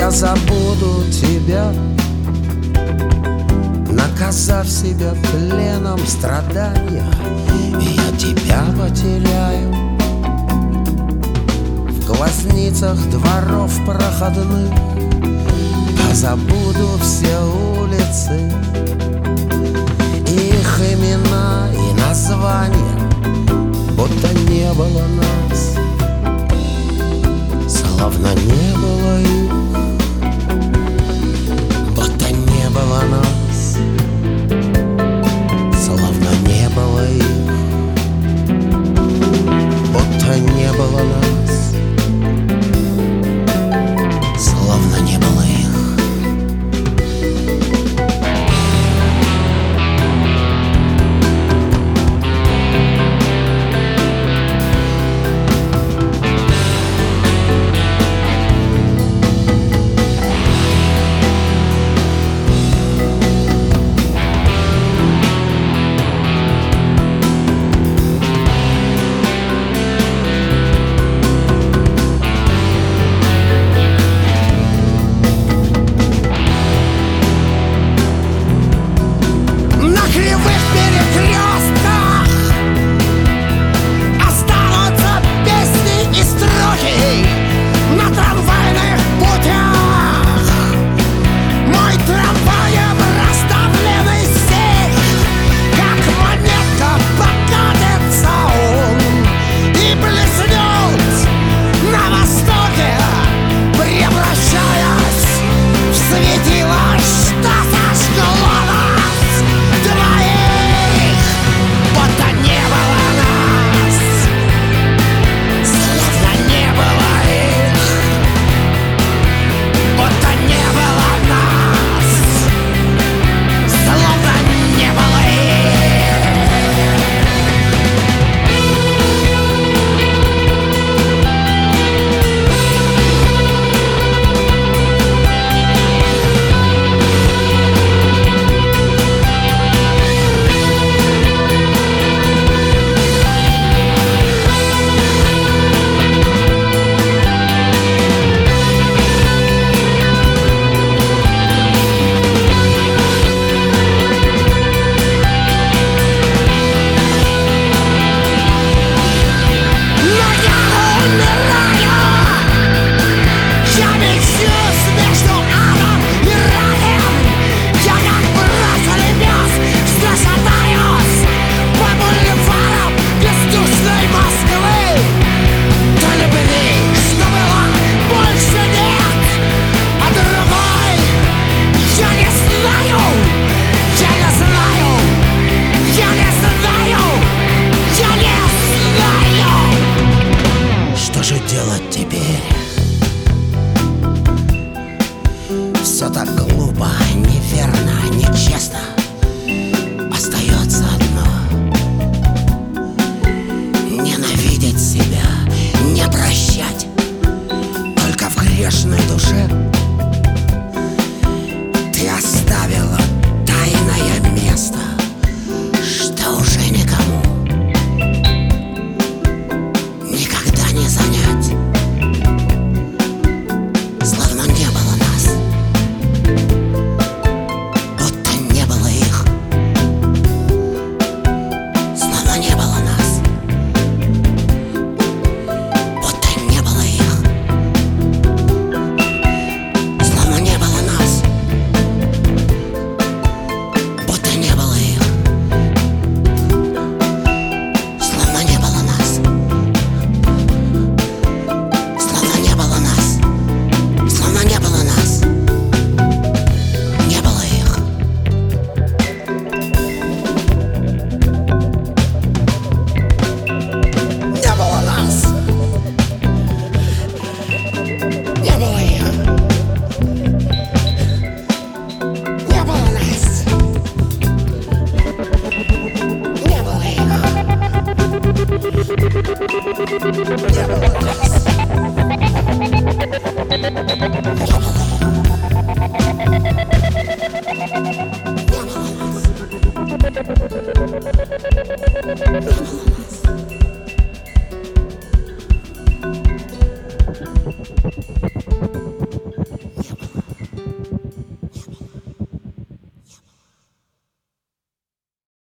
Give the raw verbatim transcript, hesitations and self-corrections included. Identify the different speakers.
Speaker 1: я забуду тебя, наказав себя пленом страдания, и я тебя потеряю в глазницах дворов проходных. Позабуду все улицы, их имена и названия, будто не было нас, словно не было их, будто не было нас, словно не было их, будто не было нас, словно не было их. Все так глупо, неверно, нечестно. Остается одно: ненавидеть себя, не прощать. Только в грешной душе ты оставила тайное место, что уже никому никогда не занять. Словно не было нас, будто не было их. Словно не было нас, будто не было их. Словно не было нас, будто не было их. Словно не было нас, словно не было нас. Словно не было нас, не было их. Не было нас, не было их. Не было нас, не было их. Не было нас. Не было нас.